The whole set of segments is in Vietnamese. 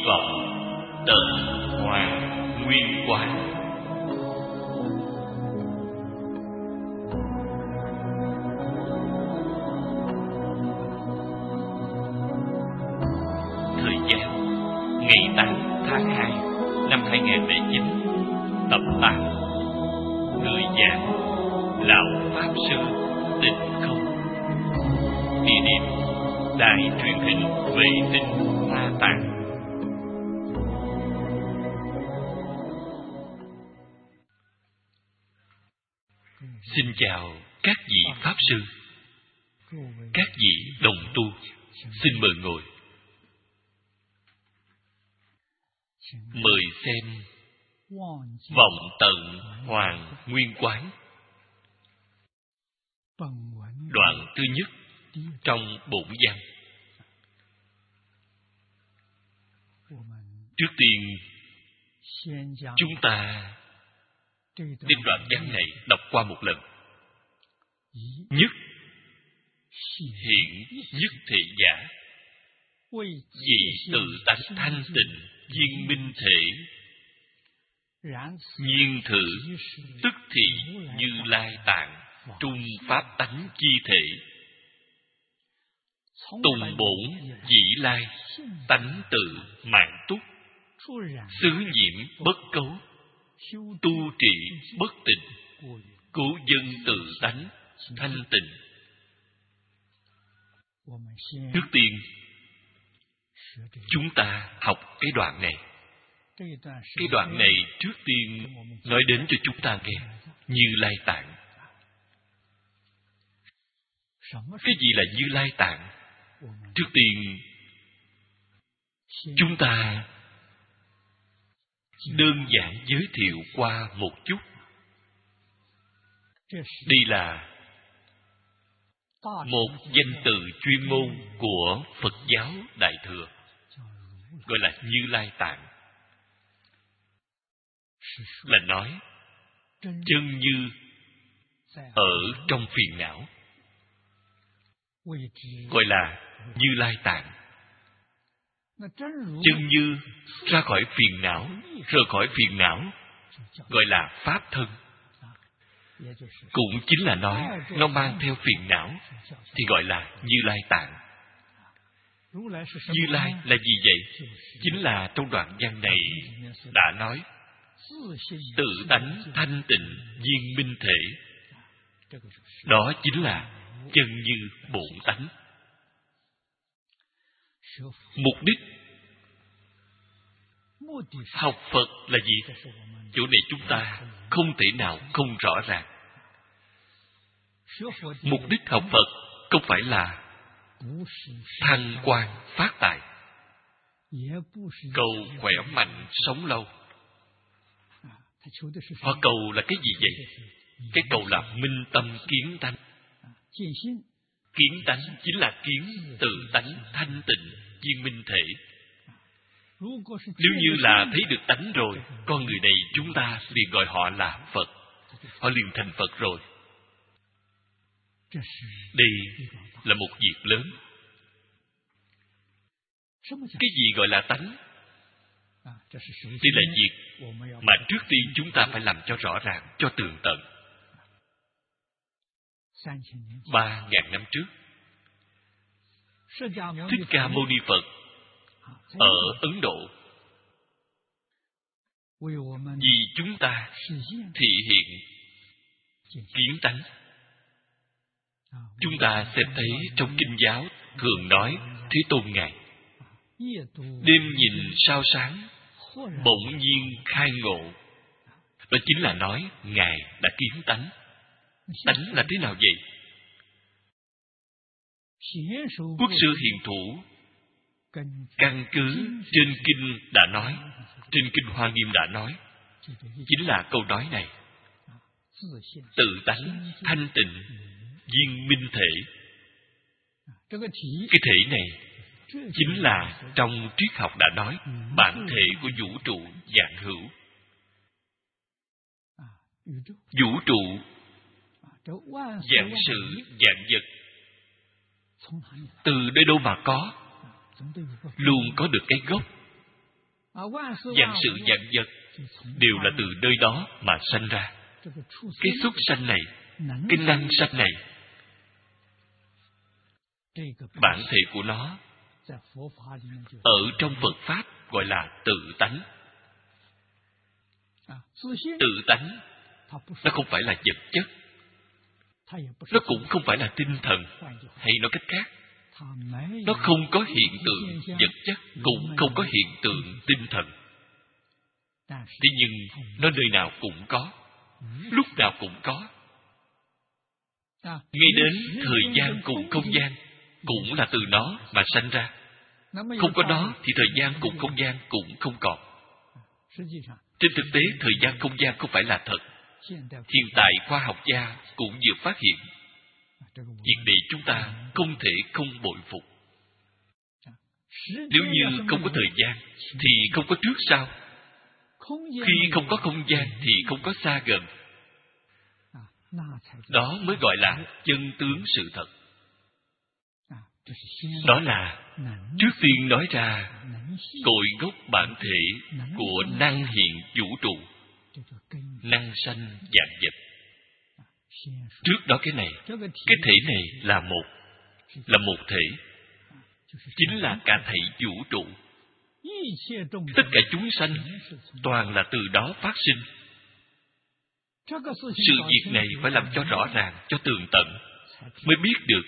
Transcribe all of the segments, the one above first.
vọng tận hoàn nguyên quán. Thời gian ngày 8 tháng 2 năm 2009, tập 8. Người giảng Lão Pháp Sư Tịnh Không. Địa điểm Đài truyền hình vệ tinh Hoa Tạng. Xin chào các vị Pháp Sư, các vị đồng tu, xin mời ngồi. Mời xem Vọng Tận Hoàn Nguyên Quán, đoạn thứ nhất trong bổn văn. Trước tiên, chúng ta đem đoạn văn này đọc qua một lần. Nhất hiện nhất thị giả, vì tự tánh thanh tịnh viên minh thể, nhiên thử tức thị Như Lai tạng trung pháp tánh chi thể, tùng bổn dĩ lai tánh tự mạng túc, xứ nhiễm bất cấu, tu trị bất tịnh, cố dân tự tánh thanh tịnh. Trước tiên, chúng ta học cái đoạn này. Cái đoạn này trước tiên nói đến cho chúng ta nghe Như Lai tạng. Cái gì là Như Lai tạng? Trước tiên, chúng ta đơn giản giới thiệu qua một chút. Đây là một danh từ chuyên môn của Phật giáo Đại Thừa, gọi là Như Lai tạng. Là nói chân như ở trong phiền não, gọi là Như Lai tạng. Chân như ra khỏi phiền não, rời khỏi phiền não, gọi là pháp thân. Cũng chính là nói nó mang theo phiền não thì gọi là Như Lai tạng. Như Lai là gì vậy? Chính là trong đoạn văn này đã nói tự tánh thanh tịnh viên minh thể. Đó chính là chân như bổn tánh. Mục đích học Phật là gì? Chỗ này chúng ta không thể nào không rõ ràng. Mục đích học Phật không phải là thăng quan phát tài, cầu khỏe mạnh sống lâu. Họ cầu là cái gì vậy? Cái cầu là minh tâm kiến tánh. Kiến tánh chính là kiến tự tánh thanh tịnh viên minh thể. Nếu như là thấy được tánh rồi, con người này chúng ta liền gọi họ là Phật. Họ liền thành Phật rồi. Đây là một việc lớn. Cái gì gọi là tánh? Đây là việc mà trước tiên chúng ta phải làm cho rõ ràng, cho tường tận. 3.000 năm trước, Thích Ca Mâu Ni Phật ở Ấn Độ vì chúng ta thị hiện kiến tánh. Chúng ta sẽ thấy trong kinh giáo thường nói Thế Tôn Ngài đêm nhìn sao sáng, bỗng nhiên khai ngộ. Đó chính là nói Ngài đã kiến tánh. Tánh là thế nào vậy? Quốc sư Hiền Thủ căn cứ trên kinh đã nói, trên kinh Hoa Nghiêm đã nói, chính là câu nói này: tự tánh thanh tịnh viên minh thể. Cái thể này chính là trong triết học đã nói bản thể của vũ trụ vạn hữu. Vũ trụ, vạn sự, vạn vật, từ nơi đâu mà có? Luôn có được cái gốc. Vạn sự vạn vật đều là từ nơi đó mà sanh ra. Cái xuất sanh này, cái năng sanh này, bản thể của nó ở trong Phật Pháp gọi là tự tánh. Tự tánh, nó không phải là vật chất, nó cũng không phải là tinh thần. Hay nói cách khác, nó không có hiện tượng vật chất, cũng không có hiện tượng tinh thần. Thế nhưng nó nơi nào cũng có, lúc nào cũng có. Ngay đến thời gian cùng không gian cũng là từ nó mà sanh ra. Không có nó thì thời gian cùng không gian cũng không còn. Trên thực tế, thời gian không gian không phải là thật. Hiện tại khoa học gia cũng vừa phát hiện. Việc này chúng ta không thể không bội phục. Nếu như không có thời gian thì không có trước sau. Khi không có không gian thì không có xa gần. Đó mới gọi là chân tướng sự thật. Đó là trước tiên nói ra cội gốc bản thể của năng hiện vũ trụ, năng sanh vạn vật. Trước đó cái thể này là một thể, chính là cả thảy vũ trụ. Tất cả chúng sanh toàn là từ đó phát sinh. Sự việc này phải làm cho rõ ràng, cho tường tận, mới biết được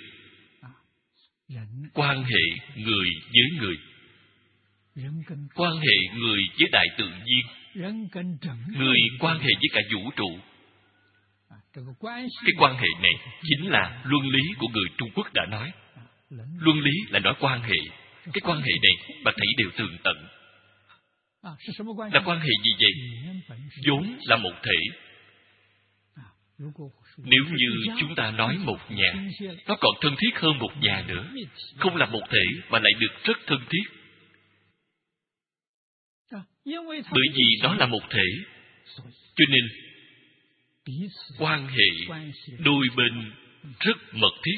quan hệ người với người, quan hệ người với đại tự nhiên, người quan hệ với cả vũ trụ. Cái quan hệ này chính là luân lý của người Trung Quốc đã nói. Luân lý là nói quan hệ. Cái quan hệ này bạn thấy đều tường tận. Là quan hệ gì vậy? Vốn là một thể. Nếu như chúng ta nói một nhà, nó còn thân thiết hơn một nhà nữa. Không là một thể mà lại được rất thân thiết. Bởi vì nó là một thể, cho nên quan hệ đôi bên rất mật thiết.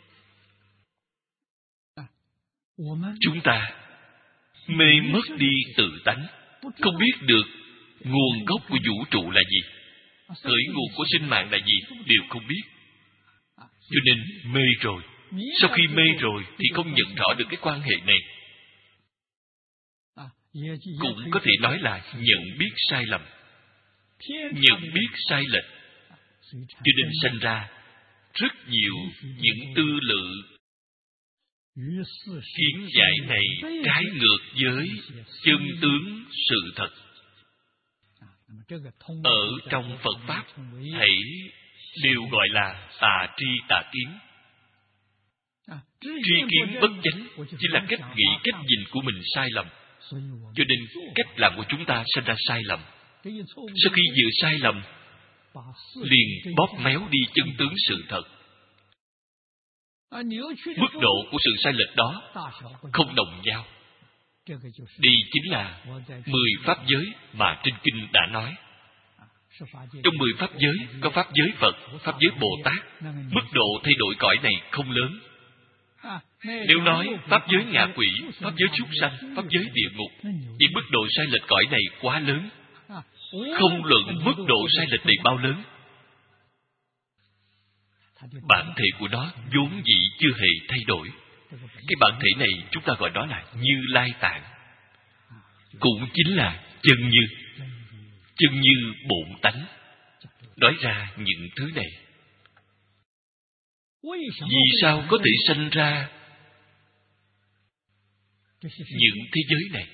Chúng ta mê mất đi tự tánh, không biết được nguồn gốc của vũ trụ là gì, khởi nguồn của sinh mạng là gì, đều không biết. Cho nên mê rồi. Sau khi mê rồi thì không nhận rõ được cái quan hệ này. Cũng có thể nói là nhận biết sai lầm, nhận biết sai lệch. Cho nên sinh ra rất nhiều những tư lự kiến giải này trái ngược với chân tướng sự thật. Ở trong Phật Pháp hãy đều gọi là tà tri tà kiến. Tri kiến bất chánh chỉ là cách nghĩ, cách nhìn của mình sai lầm. Cho nên cách làm của chúng ta sinh ra sai lầm. Sau khi vừa sai lầm liền bóp méo đi chân tướng sự thật. Mức độ của sự sai lệch đó không đồng nhau. Đây chính là 10 pháp giới mà trên kinh đã nói. Trong 10 pháp giới có pháp giới Phật, pháp giới Bồ Tát. Mức độ thay đổi cõi này không lớn. Nếu nói pháp giới ngạ quỷ, pháp giới súc sanh, pháp giới địa ngục, thì mức độ sai lệch cõi này quá lớn. Không luận mức độ sai lệch này bao lớn, bản thể của nó vốn dĩ chưa hề thay đổi. Cái bản thể này chúng ta gọi đó là Như Lai Tạng, cũng chính là chân như bổn tánh. Nói ra những thứ này, vì sao có thể sanh ra những thế giới này?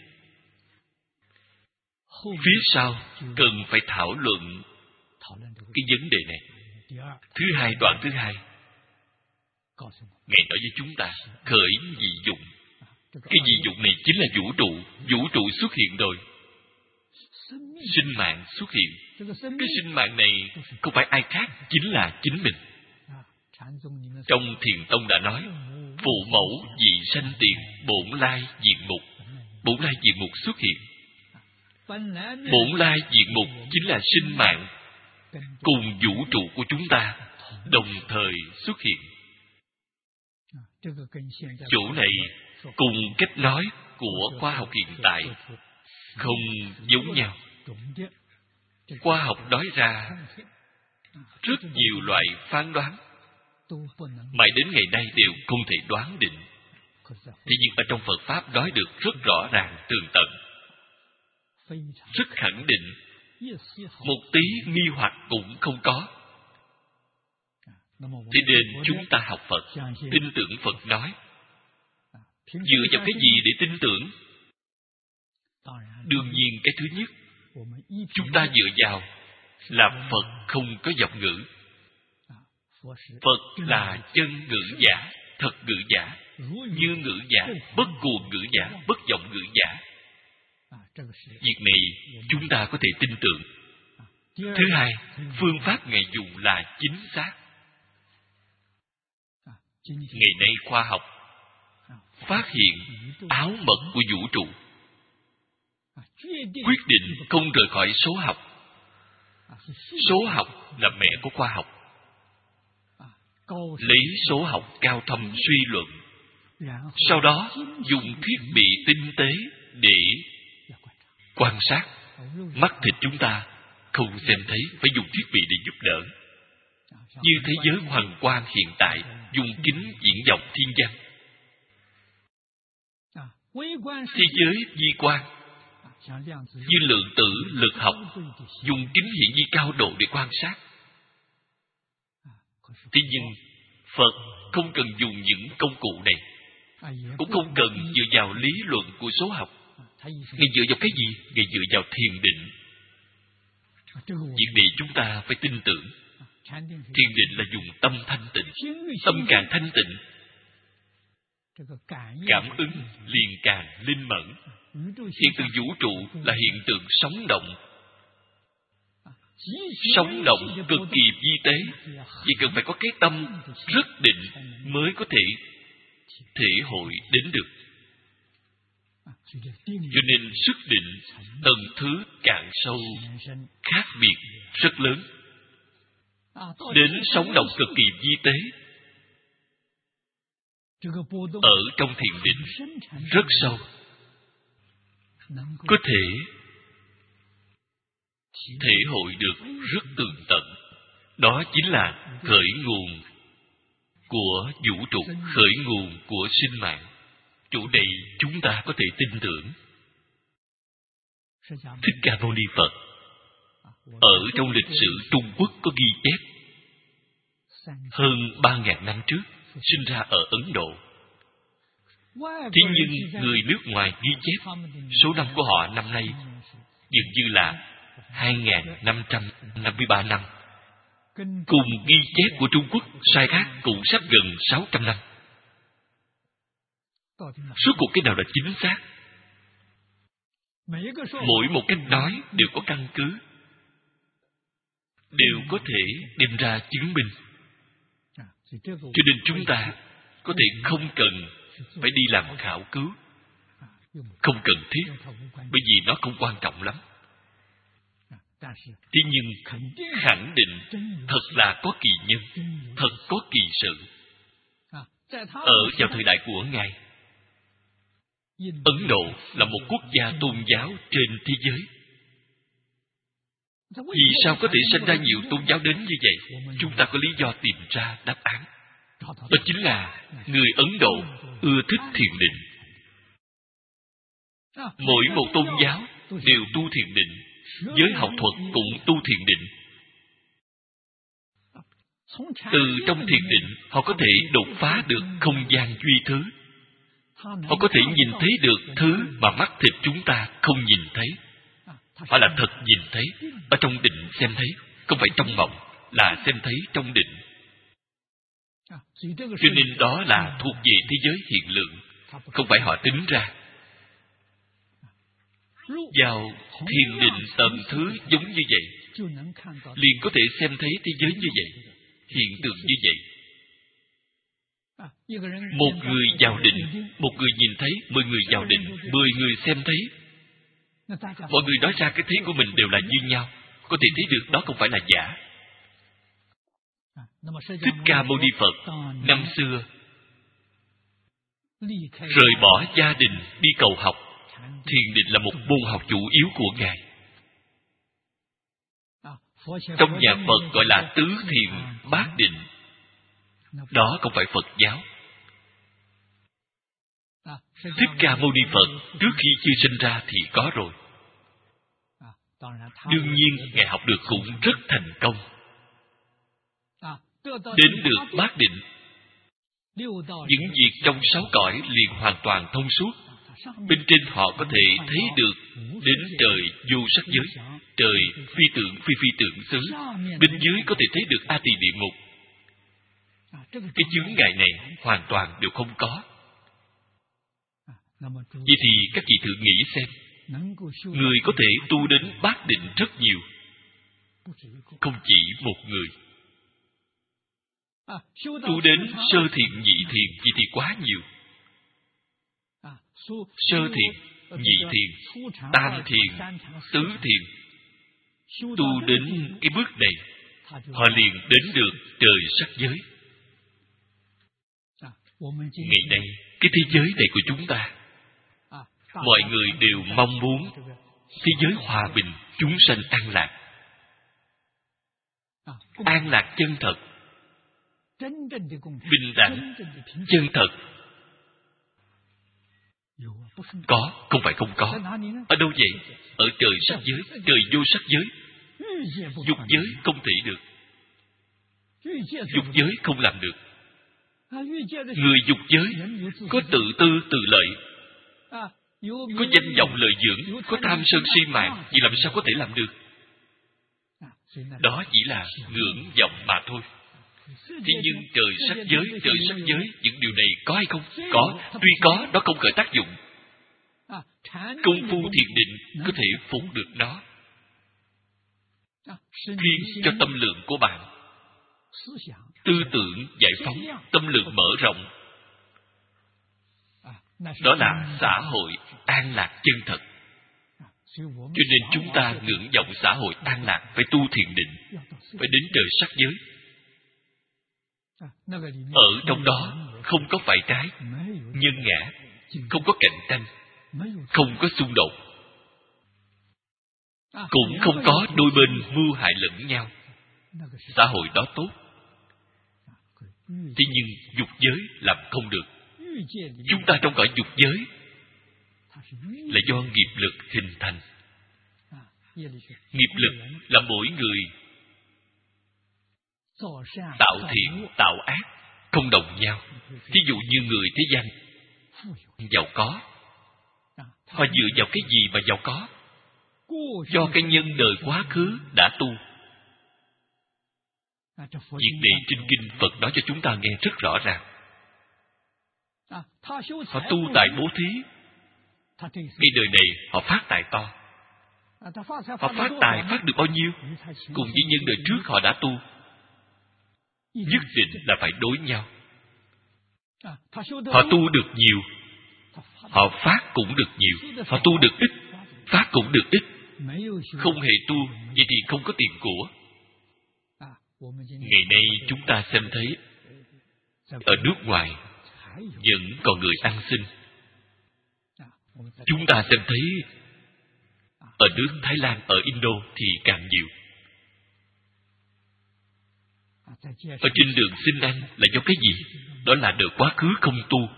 Phía sau cần phải thảo luận cái vấn đề này. Đoạn thứ hai, Ngài nói với chúng ta khởi dị dụng. Cái dị dụng này chính là vũ trụ. Vũ trụ xuất hiện rồi, sinh mạng xuất hiện. Cái sinh mạng này không phải ai khác, chính là chính mình. Trong Thiền Tông đã nói, phụ mẫu dị sanh tiền, bổn lai diện mục. Bổn lai diện mục xuất hiện. Bổn lai diện mục chính là sinh mạng cùng vũ trụ của chúng ta đồng thời xuất hiện. Chỗ này cùng cách nói của khoa học hiện tại không giống nhau. Khoa học nói ra rất nhiều loại phán đoán, mãi đến ngày nay đều không thể đoán định. Thế nhưng ở trong Phật Pháp nói được rất rõ ràng tường tận, rất khẳng định, một tí nghi hoặc cũng không có. Thế nên chúng ta học Phật, tin tưởng Phật nói. Dựa vào cái gì để tin tưởng? Đương nhiên cái thứ nhất, chúng ta dựa vào là Phật không có vọng ngữ. Phật là chân ngữ giả, thật ngữ giả, như ngữ giả, bất cuồng ngữ giả, bất vọng ngữ giả. Việc này chúng ta có thể tin tưởng. Thứ hai, phương pháp Ngài dùng là chính xác. Ngày nay khoa học phát hiện áo mật của vũ trụ, quyết định không rời khỏi số học. Số học là mẹ của khoa học. Lấy số học cao thâm suy luận, sau đó dùng thiết bị tinh tế để quan sát. Mắt thịt chúng ta không xem thấy, phải dùng thiết bị để giúp đỡ. Như thế giới hoàng quang hiện tại dùng kính diễn vọng thiên văn. Thế giới vi quan như lượng tử lực học dùng kính hiển vi cao độ để quan sát. Thế nhưng Phật không cần dùng những công cụ này, cũng không cần dựa vào lý luận của số học. Ngài dựa vào cái gì? Ngài dựa vào thiền định. Việc này chúng ta phải tin tưởng. Thiền định là dùng tâm thanh tịnh. Tâm càng thanh tịnh, cảm ứng liền càng linh mẫn. Hiện tượng vũ trụ là hiện tượng sống động. Sống động cực kỳ vi tế, chỉ cần phải có cái tâm rất định mới có thể thể hội đến được. Cho nên sức định tầng thứ càng sâu, khác biệt rất lớn. Đến sống động cực kỳ vi tế, ở trong thiền định rất sâu, có thể thể hội được rất tường tận. Đó chính là khởi nguồn của vũ trụ, khởi nguồn của sinh mạng. Chỗ này chúng ta có thể tin tưởng. Thích Ca Mâu Ni Phật ở trong lịch sử Trung Quốc có ghi chép, hơn 3.000 năm trước sinh ra ở Ấn Độ. Thế nhưng người nước ngoài ghi chép số năm của họ năm nay dường như là 2.553 năm. Cùng ghi chép của Trung Quốc sai khác cũng sắp gần 600 năm. Suốt cuộc cái nào là chính xác? Mỗi một cách nói đều có căn cứ, đều có thể đem ra chứng minh. Cho nên chúng ta có thể không cần phải đi làm khảo cứu, không cần thiết, bởi vì nó không quan trọng lắm. Thế nhưng khẳng định thật là có kỳ nhân, thật có kỳ sự. Ở vào thời đại của Ngài, Ấn Độ là một quốc gia tôn giáo trên thế giới. Vì sao có thể sinh ra nhiều tôn giáo đến như vậy? Chúng ta có lý do tìm ra đáp án. Đó chính là người Ấn Độ ưa thích thiền định. Mỗi một tôn giáo đều tu thiền định, giới học thuật cũng tu thiền định. Từ trong thiền định, họ có thể đột phá được không gian duy thứ. Họ có thể nhìn thấy được thứ mà mắt thịt chúng ta không nhìn thấy. Họ là thật nhìn thấy, ở trong định xem thấy, không phải trong mộng, là xem thấy trong định. Cho nên đó là thuộc về thế giới hiện lượng, không phải họ tính ra. Vào thiền định tầng thứ giống như vậy, liền có thể xem thấy thế giới như vậy, hiện tượng như vậy. Một người vào định, một người nhìn thấy, 10 người vào định, 10 người xem thấy. Mọi người nói ra cái thấy của mình đều là như nhau, có thể thấy được đó không phải là giả. Thích Ca Mâu Ni Phật năm xưa rời bỏ gia đình đi cầu học, thiền định là một môn học chủ yếu của Ngài. Trong nhà Phật gọi là tứ thiền bát định. Đó không phải Phật giáo. Thích Ca Mâu Ni Phật trước khi chưa sinh ra thì có rồi. Đương nhiên Ngài học được cũng rất thành công. Đến được bát định, những việc trong 6 cõi liền hoàn toàn thông suốt. Bên trên họ có thể thấy được đến trời vô sắc giới, trời phi tưởng phi phi tưởng xứ. Bên dưới có thể thấy được A Tỳ địa ngục. Cái chướng ngại này hoàn toàn đều không có. Vậy thì các vị thử nghĩ xem, người có thể tu đến bát định rất nhiều, không chỉ một người. Tu đến sơ thiện nhị thiện vậy thì quá nhiều. Sơ thiện, nhị thiện, tam thiện, tứ thiện, tu đến cái bước này, họ liền đến được trời sắc giới. Ngày nay, cái thế giới này của chúng ta, mọi người đều mong muốn thế giới hòa bình, chúng sanh an lạc. An lạc chân thật, bình đẳng, chân thật. Có, không phải không có. Ở đâu vậy? Ở trời sắc giới, trời vô sắc giới. Dục giới không thể được. Dục giới không làm được. Người dục giới có tự tư tự lợi, có danh vọng lợi dưỡng, có tham sân si mạng, vì làm sao có thể làm được? Đó chỉ là ngưỡng vọng mà thôi. Thế nhưng trời sắc giới, những điều này có hay không? Có. Tuy có, nó không khởi tác dụng. Công phu thiền định có thể phục được nó, khiến cho tâm lượng của bạn tư tưởng giải phóng, tâm lượng mở rộng. Đó là xã hội an lạc chân thật. Cho nên chúng ta ngưỡng vọng xã hội an lạc, phải tu thiền định, phải đến trời sắc giới. Ở trong đó không có phải trái, nhân ngã, không có cạnh tranh, không có xung đột, cũng không có đôi bên mưu hại lẫn nhau. Xã hội đó tốt. Thế nhưng dục giới làm không được. Chúng ta trong cõi dục giới là do nghiệp lực hình thành. Nghiệp lực là mỗi người tạo thiện, tạo ác không đồng nhau. Ví dụ như người thế gian giàu có, họ dựa vào cái gì mà giàu có? Do cái nhân đời quá khứ đã tu. Việc này trên kinh Phật nói cho chúng ta nghe rất rõ ràng. Họ tu tại bố thí, cái đời này họ phát tài to. Họ phát tài phát được bao nhiêu? Cùng với nhân đời trước họ đã tu, nhất định là phải đối nhau. Họ tu được nhiều, họ phát cũng được nhiều. Họ tu được ít, phát cũng được ít. Không hề tu, vậy thì không có tiền của. Ngày nay chúng ta xem thấy ở nước ngoài vẫn còn người ăn xin. Chúng ta xem thấy ở nước Thái Lan, ở Indo thì càng nhiều. Ở trên đường xin ăn là do cái gì? Đó là đời quá khứ không tu.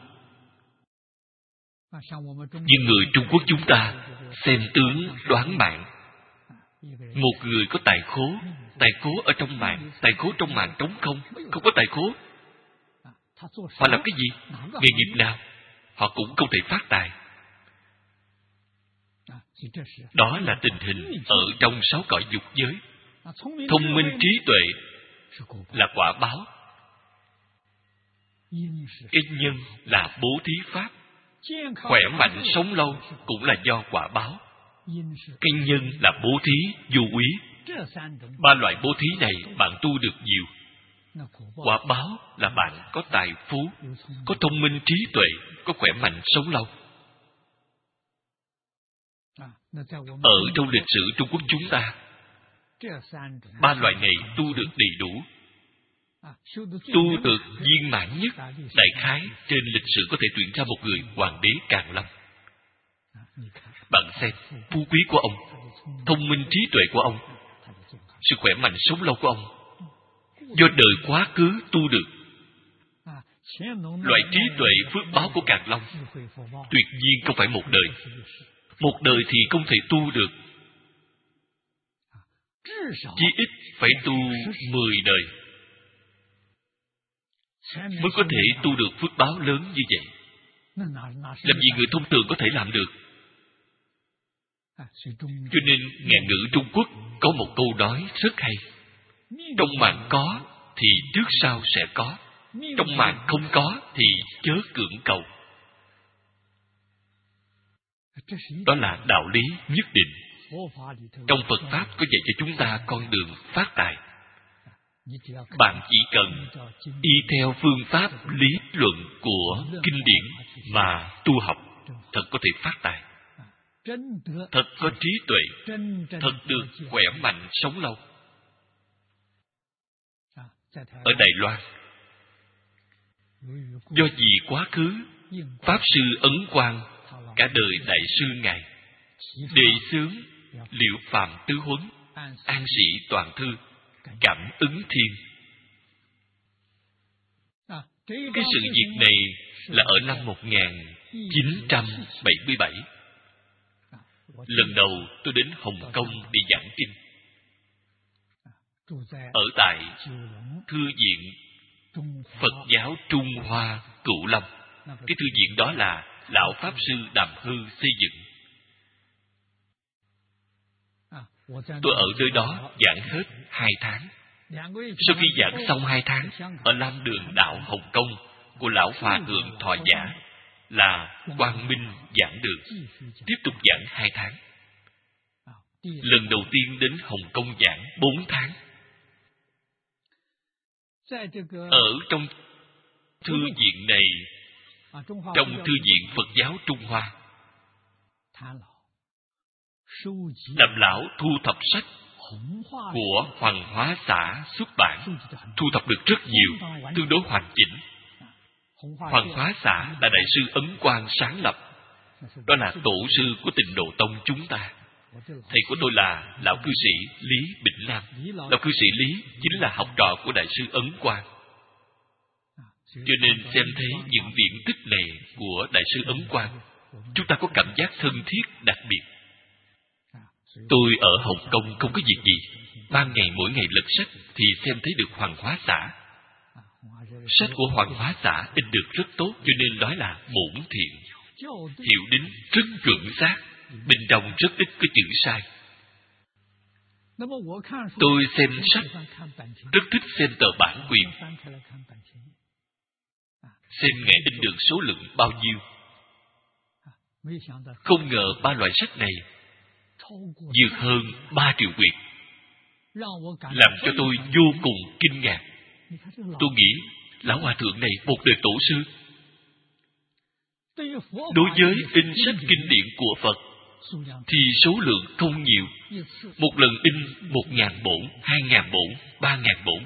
Như người Trung Quốc chúng ta xem tướng đoán mạng. Một người có tài khố ở trong mạng, tài khố trong mạng trống không, không có tài khố. Họ làm cái gì? Nghề nghiệp nào? Họ cũng không thể phát tài. Đó là tình hình ở trong 6 cõi dục giới. Thông minh trí tuệ là quả báo. Cái nhân là bố thí pháp. Khỏe mạnh sống lâu cũng là do quả báo. Cái nhân là bố thí vô úy. 3 loại bố thí này bạn tu được nhiều. Quả báo là bạn có tài phú, có thông minh trí tuệ, có khỏe mạnh sống lâu. Ở trong lịch sử Trung Quốc chúng ta, 3 loại này tu được đầy đủ. Tu được viên mãn nhất, đại khái trên lịch sử có thể tuyển ra một người hoàng đế Càn Long. Bạn xem, phú quý của ông, thông minh trí tuệ của ông, sự khỏe mạnh sống lâu của ông, do đời quá khứ tu được. Loại trí tuệ phước báo của Càn Long tuyệt nhiên không phải một đời. Một đời thì không thể tu được, chí ít phải tu 10 đời mới có thể tu được phước báo lớn như vậy. Làm gì người thông thường có thể làm được? Cho nên ngạn ngữ Trung Quốc có một câu nói rất hay: trong mạng có thì trước sau sẽ có, trong mạng không có thì chớ cưỡng cầu. Đó là đạo lý nhất định. Trong Phật Pháp có dạy cho chúng ta con đường phát tài. Bạn chỉ cần y theo phương pháp lý luận của kinh điển mà tu học, thật có thể phát tài, thật có trí tuệ, thật được khỏe mạnh sống lâu. Ở Đài Loan, do vì quá khứ Pháp Sư Ấn Quang cả đời Đại sư Ngài đề xướng Liệu Phàm Tứ Huấn, An Sĩ Toàn Thư, Cảm Ứng Thiên. Cái sự việc này là ở năm 1977. Lần đầu tôi đến Hồng Kông đi giảng kinh, ở tại Thư viện Phật giáo Trung Hoa Cửu Long. Cái thư viện đó là Lão Pháp Sư Đàm Hư xây dựng. Tôi ở nơi đó giảng hết 2 tháng. Sau khi giảng xong 2 tháng, ở Lam Đường Đạo Hồng Kông của Lão Hòa Thượng Thọ Giả là Quang Minh giảng đường, tiếp tục giảng 2 tháng. Lần đầu tiên đến Hồng Kông giảng 4 tháng. Ở trong thư viện này, trong thư viện Phật giáo Trung Hoa, Đàm lão thu thập sách của Hoàng Hóa Xã xuất bản, thu thập được rất nhiều, tương đối hoàn chỉnh. Hoàng Hóa Xã là Đại sư Ấn Quang sáng lập, đó là tổ sư của Tịnh Độ Tông chúng ta. Thầy của tôi là Lão Cư sĩ Lý Bỉnh Nam. Lão Cư sĩ Lý chính là học trò của Đại sư Ấn Quang. Cho nên xem thấy những điển tích này của Đại sư Ấn Quang, chúng ta có cảm giác thân thiết đặc biệt. Tôi ở Hồng Kông không có việc gì, ban ngày mỗi ngày lật sách thì xem thấy được Hoàng Hóa Xã. Sách của Hoàng Hóa Xã in được rất tốt, cho nên nói là bổn thiện, hiệu đính rất chuẩn xác, bên trong rất ít có chữ sai. Tôi xem sách rất thích xem tờ bản quyền, xem ngày in được số lượng bao nhiêu. Không ngờ 3 loại sách này vượt hơn 3 triệu quyển, làm cho tôi vô cùng kinh ngạc. Tôi nghĩ Lão Hòa Thượng này một đời tổ sư. Đối với in sách kinh điển của Phật thì số lượng không nhiều, một lần in 1.000 bổn, 2.000 bổn, 3.000 bổn.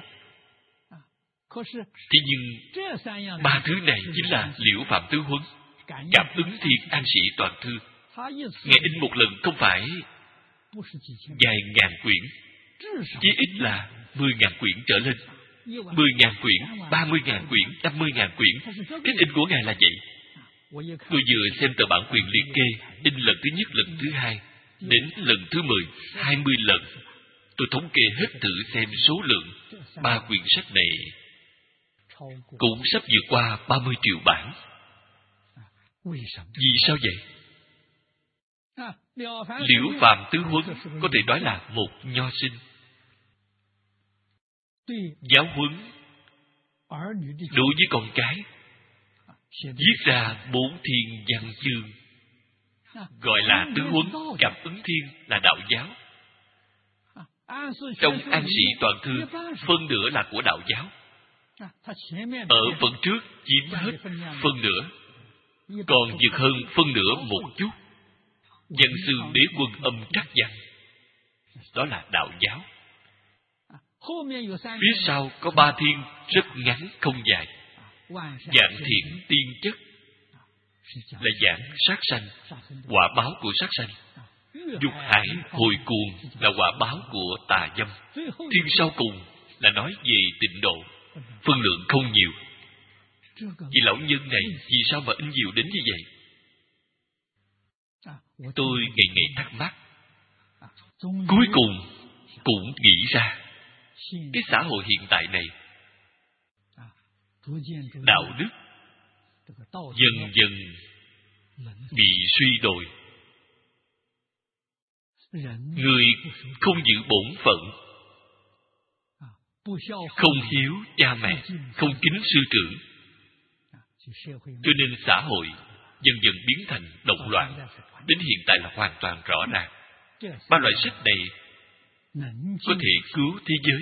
Thế nhưng 3 thứ này chính là Liễu Phạm Tứ Huấn, Cảm Ứng Thiên, An Sĩ Toàn Thư. Ngày in một lần không phải vài ngàn quyển, chí ít là 10.000 quyển trở lên. 10.000 quyển, 30.000 quyển, 50.000 quyển. Cách in của Ngài là vậy. Tôi vừa xem tờ bản quyền liệt kê, in lần thứ nhất, lần thứ hai, đến lần thứ 10, 20 lần. Tôi thống kê hết thử xem số lượng 3 quyển sách này cũng sắp vượt qua 30 triệu bản. Vì sao vậy? Liễu Phàm Tứ Huấn có thể nói là một nho sinh giáo huấn đối với con cái, viết ra 4 thiên văn chương, gọi là Tứ Huấn. Cảm Ứng Thiên là đạo giáo. Trong An Sĩ Toàn Thư, phân nửa là của đạo giáo. Ở phần trước chiếm hết phân nửa, còn vượt hơn phân nửa một chút. Văn Xương Đế Quân Âm Trắc Văn, đó là đạo giáo. Phía sau có 3 thiên rất ngắn không dài: Vạn Thiện Tiên Chất, là giảng sát sanh, quả báo của sát sanh. Dục hải hồi cuồng là quả báo của tà dâm. Thiên sau cùng là nói về tịnh độ, phân lượng không nhiều. Vị lão nhân này vì sao mà in nhiều đến như vậy? Tôi ngày ngày thắc mắc, cuối cùng cũng nghĩ ra cái xã hội hiện tại này, đạo đức dần dần bị suy đồi. Người không giữ bổn phận, không hiếu cha mẹ, không kính sư trưởng, cho nên xã hội dần dần biến thành động loạn. Đến hiện tại là hoàn toàn rõ ràng. Ba loại sách này có thể cứu thế giới.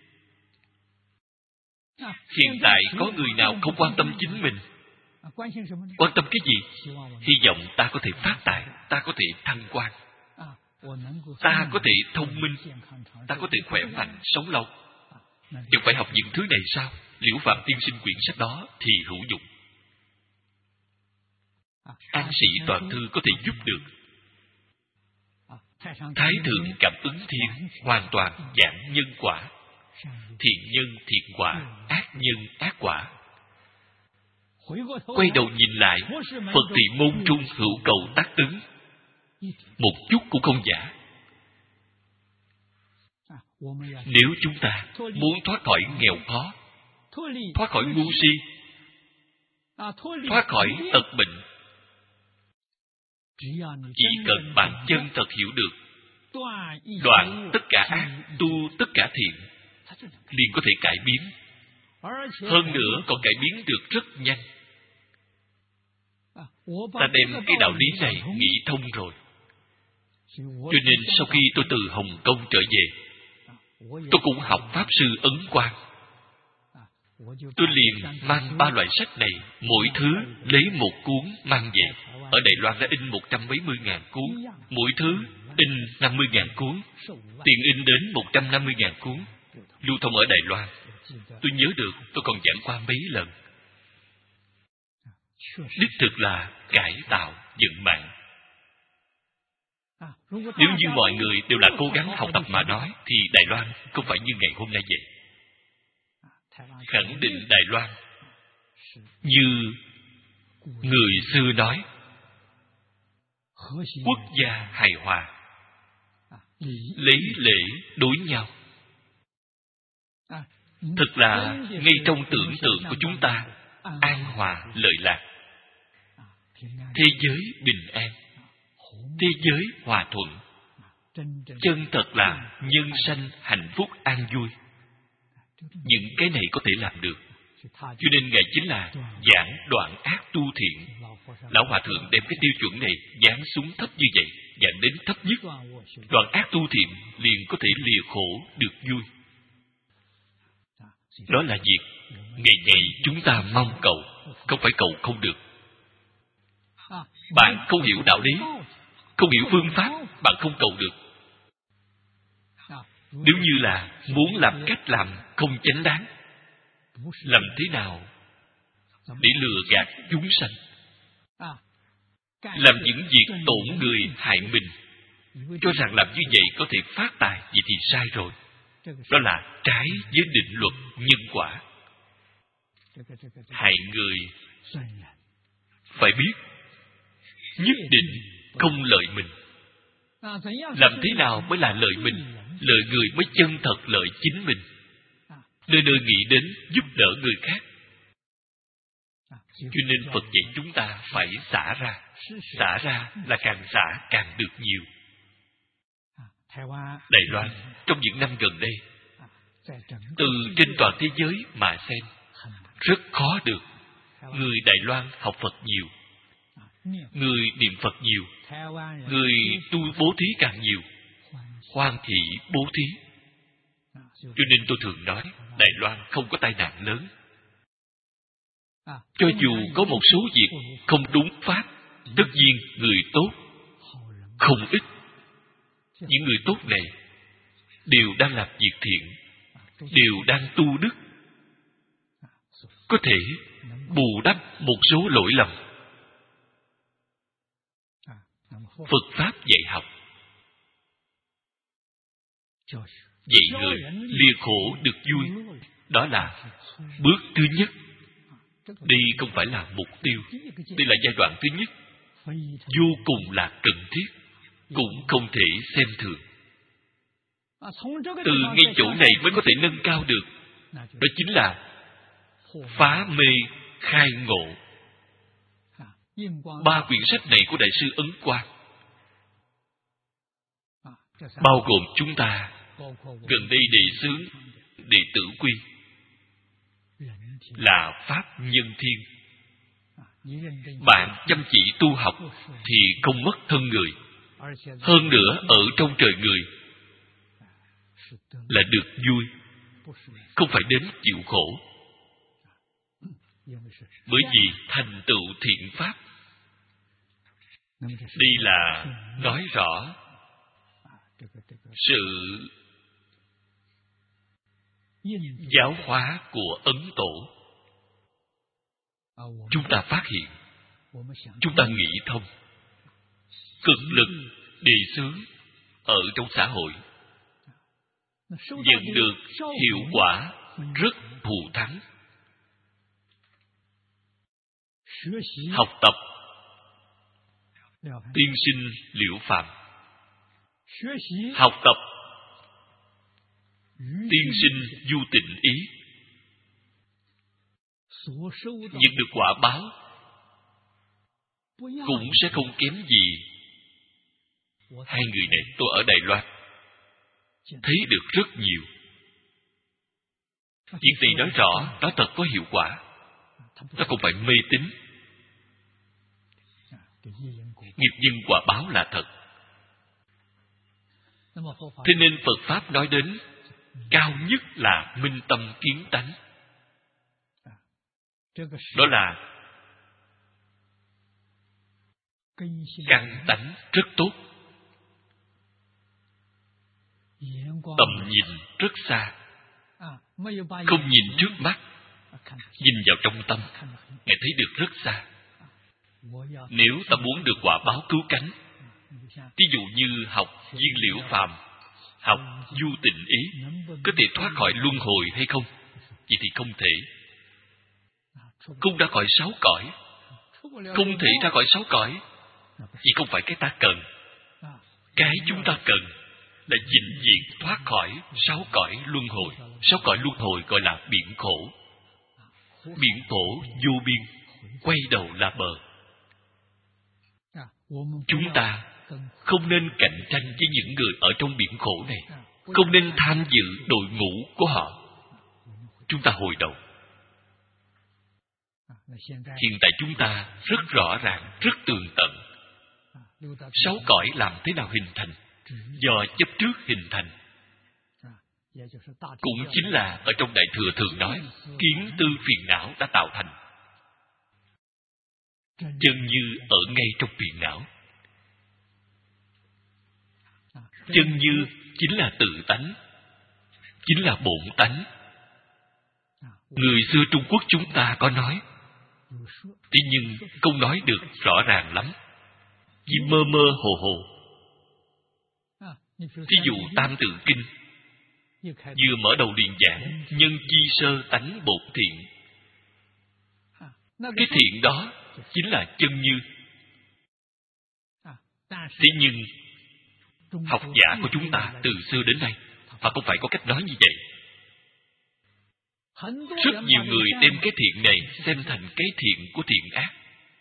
Hiện tại có người nào không quan tâm chính mình? Quan tâm cái gì? Hy vọng ta có thể phát tài, ta có thể thăng quan, ta có thể thông minh, ta có thể khỏe mạnh, sống lâu. Chẳng phải học những thứ này sao? Liễu Phạm tiên sinh quyển sách đó thì hữu dụng. An sĩ toàn thư có thể giúp được. Thái thượng cảm ứng thiên hoàn toàn giảng nhân quả. Thiện nhân thiện quả, ác nhân ác quả. Quay đầu nhìn lại, Phật thị môn trung hữu cầu tác ứng, một chút cũng không giả. Nếu chúng ta muốn thoát khỏi nghèo khó, thoát khỏi ngu si, thoát khỏi tật bệnh, chỉ cần bạn chân thật hiểu được, đoạn tất cả ác, tu tất cả thiện, liền có thể cải biến. Hơn nữa còn cải biến được rất nhanh. Ta đem cái đạo lý này nghĩ thông rồi. Cho nên sau khi tôi từ Hồng Kông trở về, tôi cũng học Pháp Sư Ấn Quang. Tôi liền mang 3 loại sách này, mỗi thứ lấy một cuốn mang về. Ở Đài Loan đã in 100 mấy 10.000 cuốn, mỗi thứ in 50.000 cuốn, tiền in đến 150.000 cuốn, lưu thông ở Đài Loan. Tôi nhớ được, tôi còn giảng qua mấy lần. Đích thực là cải tạo vận mạng. Nếu như mọi người đều là cố gắng học tập mà nói, thì Đài Loan không phải như ngày hôm nay vậy. Khẳng định Đài Loan như người xưa nói, quốc gia hài hòa, lấy lễ đối nhau. Thật là ngay trong tưởng tượng của chúng ta, an hòa lợi lạc, thế giới bình an, thế giới hòa thuận, chân thật là nhân sanh hạnh phúc an vui. Những cái này có thể làm được. Cho nên Ngài chính là giảng đoạn ác tu thiện. Lão Hòa Thượng đem cái tiêu chuẩn này giáng xuống thấp như vậy, giảng đến thấp nhất. Đoạn ác tu thiện liền có thể lìa khổ được vui. Đó là việc ngày ngày chúng ta mong cầu, không phải cầu không được. Bạn không hiểu đạo lý, không hiểu phương pháp, bạn không cầu được. Nếu như là muốn làm cách làm không chánh đáng, làm thế nào để lừa gạt chúng sanh, làm những việc tổn người hại mình, cho rằng làm như vậy có thể phát tài, vậy thì sai rồi. Đó là trái với định luật nhân quả. Hại người phải biết nhất định không lợi mình. Làm thế nào mới là lợi mình? Lợi người mới chân thật lợi chính mình. Nơi nơi nghĩ đến giúp đỡ người khác. Cho nên Phật dạy chúng ta phải xả ra. Xả ra là càng xả càng được nhiều. Đài Loan trong những năm gần đây, từ trên toàn thế giới mà xem, rất khó được. Người Đài Loan học Phật nhiều, người niệm Phật nhiều, người tu bố thí càng nhiều, hoan hỷ bố thí. Cho nên tôi thường nói, Đài Loan không có tai nạn lớn. Cho dù có một số việc không đúng pháp, tất nhiên người tốt không ít. Những người tốt này đều đang làm việc thiện, đều đang tu đức, có thể bù đắp một số lỗi lầm. Phật Pháp dạy học, dạy người lìa khổ được vui. Đó là bước thứ nhất. Đây không phải là mục tiêu. Đây là giai đoạn thứ nhất. Vô cùng là cần thiết, cũng không thể xem thường. Từ ngay chỗ này mới có thể nâng cao được. Đó chính là phá mê khai ngộ. 3 quyển sách này của Đại sư Ấn Quang bao gồm chúng ta gần đây đệ xướng đệ tử quy là Pháp Nhân Thiên. Bạn chăm chỉ tu học thì không mất thân người. Hơn nữa ở trong trời người là được vui, không phải đến chịu khổ. Bởi vì thành tựu thiện pháp. Đây là nói rõ sự giáo hóa của Ấn Tổ. Chúng ta phát hiện, chúng ta nghĩ thông, cực lực đề xướng ở trong xã hội, nhận được hiệu quả rất thù thắng. Học tập tiên sinh Liễu Phàm, học tập tiên sinh Du Tịnh Ý, nhận được quả báo cũng sẽ không kém gì hai người này. Tôi ở Đài Loan thấy được rất nhiều. Việc này nói rõ nó thật có hiệu quả. Nó không phải mê tín. Nghiệp nhân quả báo là thật. Thế nên Phật Pháp nói đến cao nhất là minh tâm kiến tánh. Đó là căn tánh rất tốt, tầm nhìn rất xa, không nhìn trước mắt, nhìn vào trong tâm, Ngài thấy được rất xa. Nếu ta muốn được quả báo cứu cánh, ví dụ như học viên Liễu Phàm, học Du Tịnh Ý, có thể thoát khỏi luân hồi hay không? Vậy thì không thể. Không ra khỏi 6 cõi, không thể ra khỏi 6 cõi. Vì không phải cái ta cần. Cái chúng ta cần là vĩnh viễn thoát khỏi 6 cõi luân hồi. 6 cõi luân hồi gọi là biển khổ. Biển khổ vô biên, quay đầu là bờ. Chúng ta không nên cạnh tranh với những người ở trong biển khổ này, không nên tham dự đội ngũ của họ. Chúng ta hồi đầu. Hiện tại chúng ta rất rõ ràng, rất tường tận. 6 cõi làm thế nào hình thành? Do chấp trước hình thành. Cũng chính là ở trong Đại Thừa thường nói, kiến tư phiền não đã tạo thành. Chân như ở ngay trong phiền não. Chân như chính là tự tánh, chính là bổn tánh. Người xưa Trung Quốc chúng ta có nói, thế nhưng không nói được rõ ràng lắm, chỉ mơ mơ hồ hồ. Ví dụ Tam Tự Kinh vừa mở đầu liền giảng nhân chi sơ tánh bổn thiện. Cái thiện đó chính là chân như. Thế nhưng học giả của chúng ta từ xưa đến nay họ không phải có cách nói như vậy. Rất nhiều người đem cái thiện này xem thành cái thiện của thiện ác.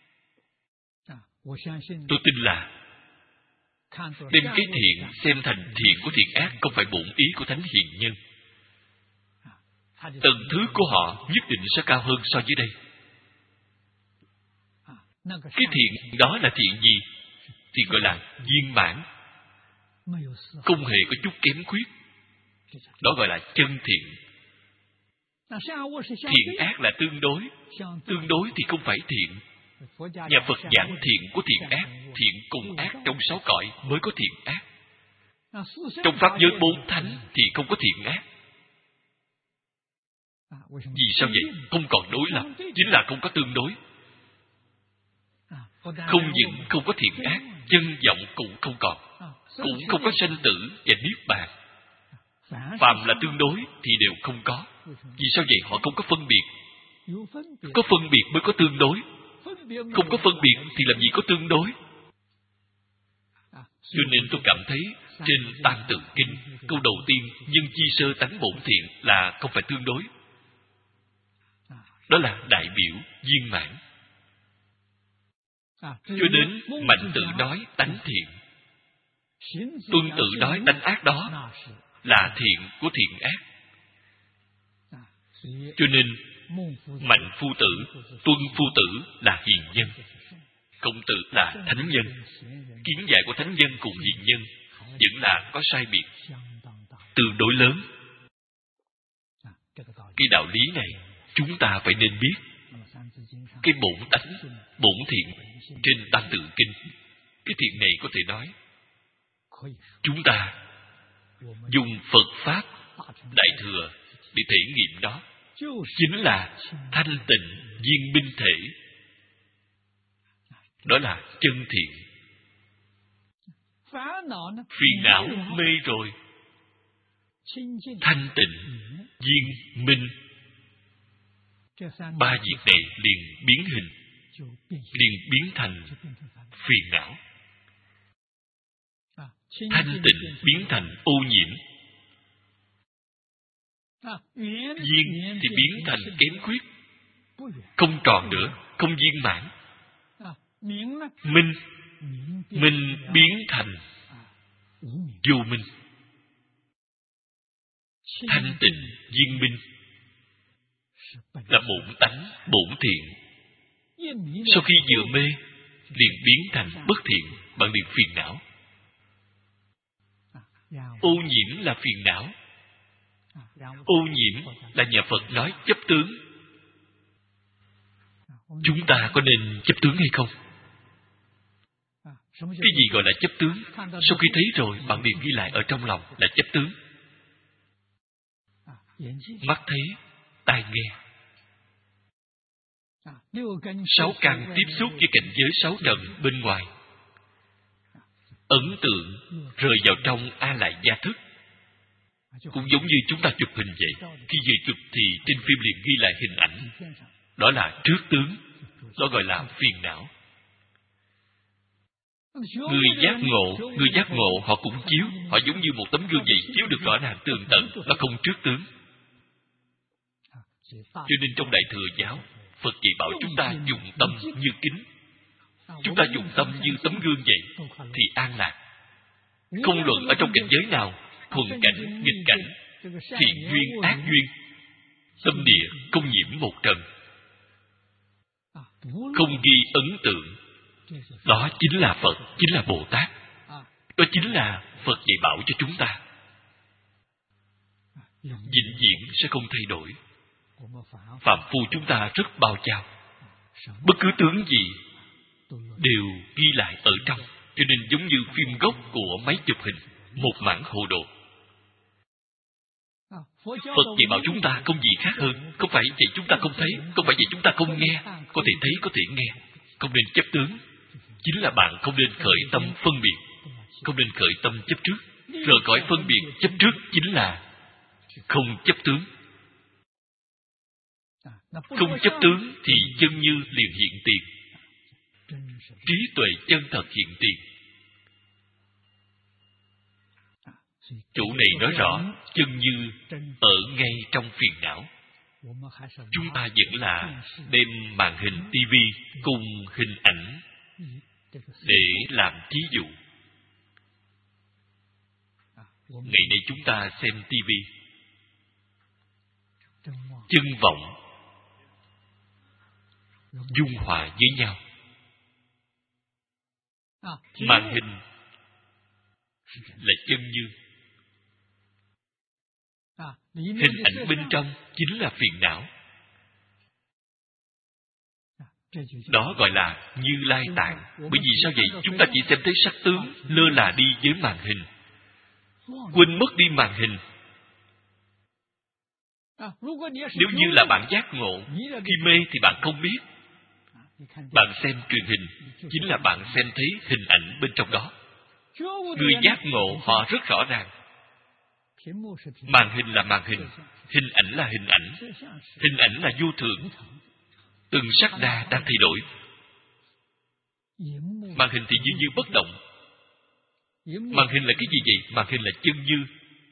Tôi tin là đem cái thiện xem thành thiện của thiện ác không phải bổn ý của Thánh Hiền Nhân. Tầng thứ của họ nhất định sẽ cao hơn so với đây. Cái thiện đó là thiện gì? Thì gọi là viên mãn, không hề có chút kém khuyết. Đó gọi là chân thiện. Thiện ác là tương đối. Tương đối thì không phải thiện. Nhà Phật giảng thiện của thiện ác, thiện cùng ác trong 6 cõi mới có thiện ác. Trong Pháp giới 4 thánh thì không có thiện ác. Vì sao vậy? Không còn đối lập, chính là không có tương đối. Không những không có thiện ác, chân vọng cũng không còn, cũng không có sanh tử và niết bàn. Phàm là tương đối thì đều không có. Vì sao vậy? Họ không có phân biệt. Có phân biệt mới có tương đối. Không có phân biệt thì làm gì có tương đối. Cho nên tôi cảm thấy trên Tam Tự Kinh, câu đầu tiên nhân chi sơ tánh bổn thiện là không phải tương đối. Đó là đại biểu viên mãn. Cho đến Mạnh Tự nói tánh thiện, Tuân Tự nói tánh ác, đó là thiện của thiện ác. Cho nên Mạnh Phu Tử, Tuân Phu Tử là hiền nhân,孔Tử là thánh nhân. Kiến giải của thánh nhân cùng hiền nhân vẫn là có sai biệt tương đối lớn. Cái đạo lý này chúng ta phải nên biết. Cái bổn tánh, bổn thiện trên Tam Tự Kinh, cái thiện này có thể nói chúng ta dùng Phật Pháp Đại Thừa để thể nghiệm đó, chính là thanh tịnh viên minh thể. Đó là chân thiện. Phiền não mê rồi, thanh tịnh viên minh, ba việc này liền biến hình, liền biến thành phiền não. Thanh tịnh biến thành ô nhiễm, viên thì biến thành kém khuyết, không tròn nữa, không viên mãn. Minh, minh biến thành vô minh. Thanh tịnh viên minh là bổn tánh, bổn thiện. Sau khi vừa mê liền biến thành bất thiện, bạn liền phiền não. Ô nhiễm là phiền não. Ô nhiễm là nhà Phật nói chấp tướng. Chúng ta có nên chấp tướng hay không? Cái gì gọi là chấp tướng? Sau khi thấy rồi, bạn liền ghi lại ở trong lòng là chấp tướng. Mắt thấy, tai nghe. 6 căn tiếp xúc với cảnh giới 6 trần bên ngoài. Ấn tượng rơi vào trong A Lại Gia thức. Cũng giống như chúng ta chụp hình vậy. Khi vừa chụp thì trên phim liền ghi lại hình ảnh. Đó là trước tướng. Đó gọi là phiền não. Người giác ngộ họ cũng chiếu. Họ giống như một tấm gương vậy, chiếu được rõ ràng tường tận. Nó không trước tướng. Cho nên trong Đại Thừa Giáo, Phật dạy bảo chúng ta dùng tâm như kính. Chúng ta dùng tâm như tấm gương vậy thì an lạc. Không luận ở trong cảnh giới nào, thuần cảnh, nghịch cảnh, thiện duyên, ác duyên, tâm địa không nhiễm một trần, không ghi ấn tượng. Đó chính là Phật, chính là Bồ Tát. Đó chính là Phật dạy bảo cho chúng ta. Vĩnh viễn sẽ không thay đổi. Phạm phu chúng ta rất bao trao. Bất cứ tướng gì đều ghi lại ở trong. Cho nên giống như phim gốc của máy chụp hình, một mảng hồ đồ. Phật dạy bảo chúng ta không gì khác hơn. Không phải vậy chúng ta không thấy, không phải vậy chúng ta không nghe. Có thể thấy, có thể nghe. Không nên chấp tướng. Chính là bạn không nên khởi tâm phân biệt, không nên khởi tâm chấp trước. Rời khỏi phân biệt chấp trước chính là không chấp tướng. Không chấp tướng thì chân như liền hiện tiền. Trí tuệ chân thật hiện tiền. Chỗ này nói rõ chân như ở ngay trong phiền não. Chúng ta vẫn là đem màn hình TV cùng hình ảnh để làm thí dụ. Ngày nay chúng ta xem TV, chân vọng dung hòa với nhau. Màn hình là chân như, hình ảnh bên trong chính là phiền não. Đó gọi là Như Lai Tạng. Bởi vì sao vậy? Chúng ta chỉ xem thấy sắc tướng, lơ là đi với màn hình, quên mất đi màn hình. Nếu như là bạn giác ngộ, khi mê thì bạn không biết. Bạn xem truyền hình chính là bạn xem thấy hình ảnh bên trong đó. Người giác ngộ họ rất rõ ràng. Màn hình là màn hình, hình ảnh là hình ảnh, hình ảnh là vô thường. Từng sắc đa đang thay đổi. Màn hình thì như bất động. Màn hình là cái gì vậy? Màn hình là chân như.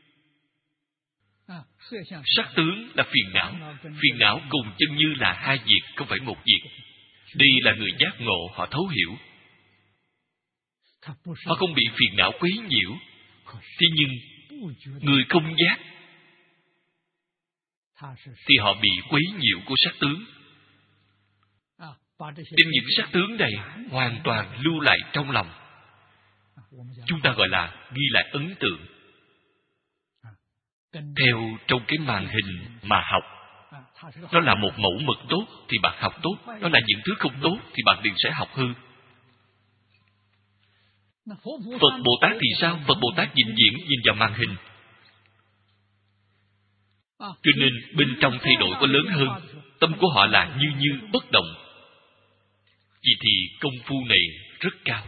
Sắc tướng là phiền não. Phiền não cùng chân như là hai việc, không phải một việc. Đây là người giác ngộ, họ thấu hiểu. Họ không bị phiền não quấy nhiễu. Thế nhưng người không giác thì họ bị quấy nhiễu của sắc tướng. Đem những sắc tướng này hoàn toàn lưu lại trong lòng. Chúng ta gọi là ghi lại ấn tượng. Theo trong cái màn hình mà học, nó là một mẫu mực tốt thì bạn học tốt, nó là những thứ không tốt thì bạn liền sẽ học hư. Phật Bồ Tát thì sao? Phật Bồ Tát vĩnh viễn nhìn vào màn hình, cho nên bên trong thay đổi có lớn hơn. Tâm của họ là như bất động. Vì thì công phu này rất cao.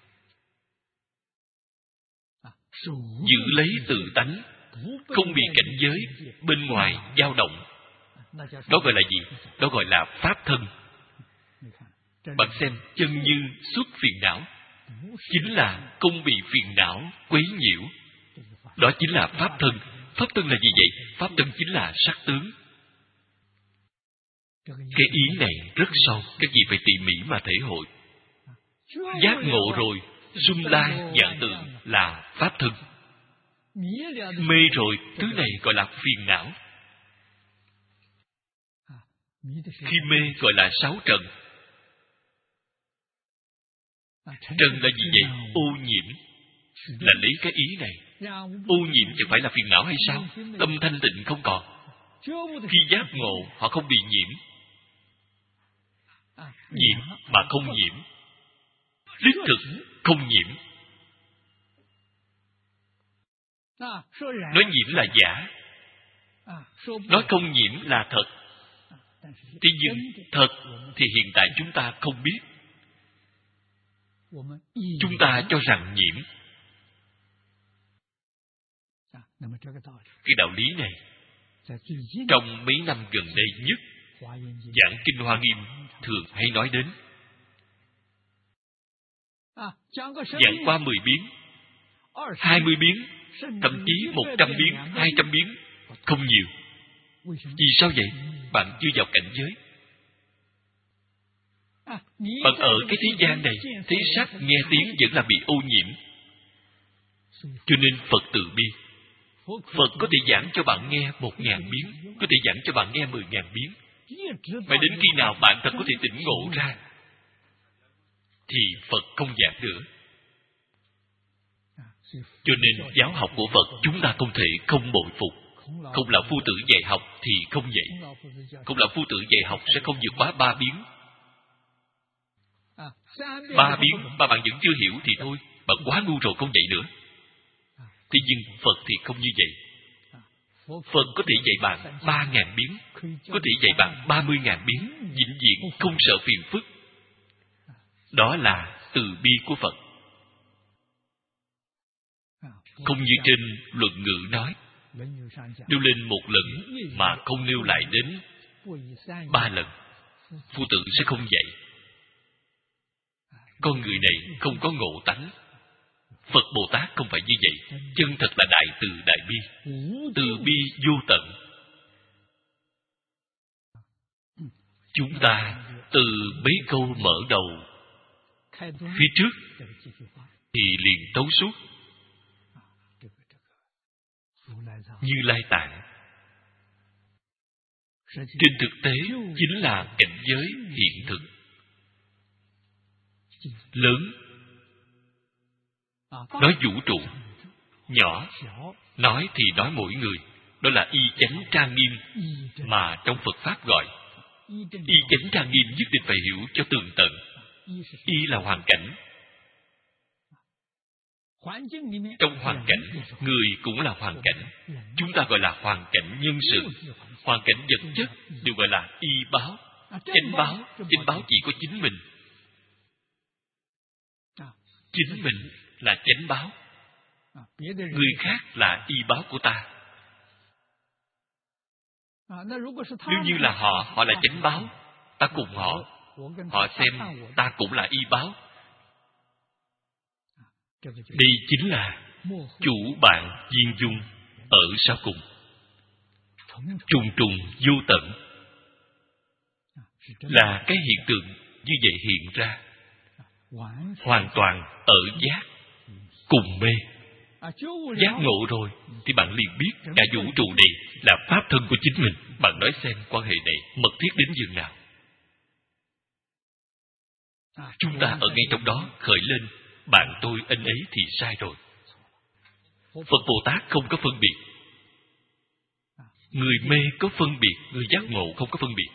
Giữ lấy tự tánh, không bị cảnh giới bên ngoài dao động. Đó gọi là gì? Đó gọi là pháp thân. Bạn xem, chân như xuất phiền não, chính là không bị phiền não quấy nhiễu. Đó chính là pháp thân. Pháp thân là gì vậy? Pháp thân chính là sắc tướng. Cái ý này rất sâu, các vị phải tỉ mỉ mà thể hội. Giác ngộ rồi, xung lai dạng tượng là pháp thân. Mê rồi, thứ này gọi là phiền não. Khi mê gọi là sáu trần. Trần là gì vậy? Ô nhiễm. Là lấy cái ý này. Ô nhiễm chẳng phải là phiền não hay sao? Tâm thanh tịnh không còn. Khi giác ngộ, họ không bị nhiễm. Nhiễm mà không nhiễm. Đích thực không nhiễm. Nói nhiễm là giả, nói không nhiễm là thật. Thế nhưng thật thì hiện tại chúng ta không biết. Chúng ta cho rằng nhiễm. Cái đạo lý này trong mấy năm gần đây nhất, giảng Kinh Hoa Nghiêm thường hay nói đến. Giảng qua 10 biến, 20 biến, thậm chí 100 biến, 200 biến, không nhiều. Vì sao vậy? Bạn chưa vào cảnh giới. Bạn ở cái thế gian này, thấy sắc, nghe tiếng vẫn là bị ô nhiễm. Cho nên Phật từ bi. Phật có thể giảng cho bạn nghe 1000 biến, có thể giảng cho bạn nghe 10.000 biến. Mà đến khi nào bạn thật có thể tỉnh ngộ ra, thì Phật không giảng nữa. Cho nên giáo học của Phật chúng ta không thể không bội phục. Không Lão Phu Tử dạy học thì không vậy. Không Lão Phu Tử dạy học sẽ không vượt quá 3 biến. 3 biến mà bạn vẫn chưa hiểu thì thôi, bạn quá ngu rồi, không dạy nữa. Thế nhưng Phật thì không như vậy. Phật có thể dạy bạn 3.000 biến, có thể dạy bạn 30.000 biến, vĩnh viễn không sợ phiền phức. Đó là từ bi của Phật. Không như trên luận ngữ nói, nêu lên một lần mà không nêu lại đến 3 lần, Phu Tử sẽ không dạy. Con người này không có ngộ tánh. Phật Bồ Tát không phải như vậy. Chân thật là đại từ đại bi. Từ bi vô tận. Chúng ta từ mấy câu mở đầu phía trước thì liền tấu suốt. Như Lai Tạng trên thực tế chính là cảnh giới hiện thực lớn. Nói vũ trụ, nhỏ, nói thì nói mỗi người. Đó là y chánh trang nghiêm mà trong Phật Pháp gọi. Y chánh trang nghiêm nhất định phải hiểu cho tường tận. Y là hoàn cảnh. Trong hoàn cảnh, người cũng là hoàn cảnh. Chúng ta gọi là hoàn cảnh nhân sự. Hoàn cảnh vật chất đều gọi là y báo. Chánh báo chỉ có chính mình. Chính mình là chánh báo, người khác là y báo của ta. Nếu như là họ là chánh báo, ta cùng họ xem ta cũng là y báo. Đây chính là chủ bạn viên dung ở sau cùng, trùng trùng vô tận, là cái hiện tượng như vậy hiện ra, hoàn toàn ở giác cùng mê. Giác ngộ rồi thì bạn liền biết cả vũ trụ này là pháp thân của chính mình. Bạn nói xem quan hệ này mật thiết đến dường nào. Chúng ta ở ngay trong đó khởi lên bạn tôi anh ấy thì sai rồi. Phật Bồ Tát không có phân biệt. Người mê có phân biệt, người giác ngộ không có phân biệt.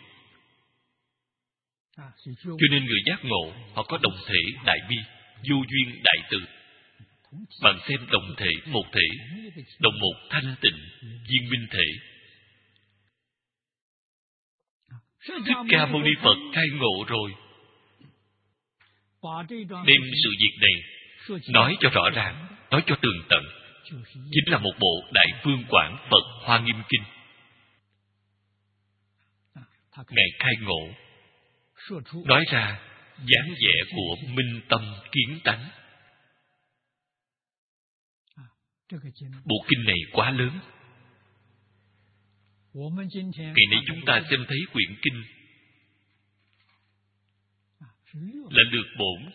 Cho nên người giác ngộ họ có đồng thể đại bi, vô duyên đại từ. Bạn xem đồng thể một thể, đồng một thanh tịnh viên minh thể. Thích Ca Mâu Ni Phật khai ngộ rồi, đem sự việc này nói cho rõ ràng, nói cho tường tận, chính là một bộ Đại Phương Quảng Phật Hoa Nghiêm Kinh. Ngài khai ngộ, nói ra dáng vẻ của minh tâm kiến tánh. Bộ kinh này quá lớn. Ngày nay chúng ta xem thấy quyển kinh là lược bổn,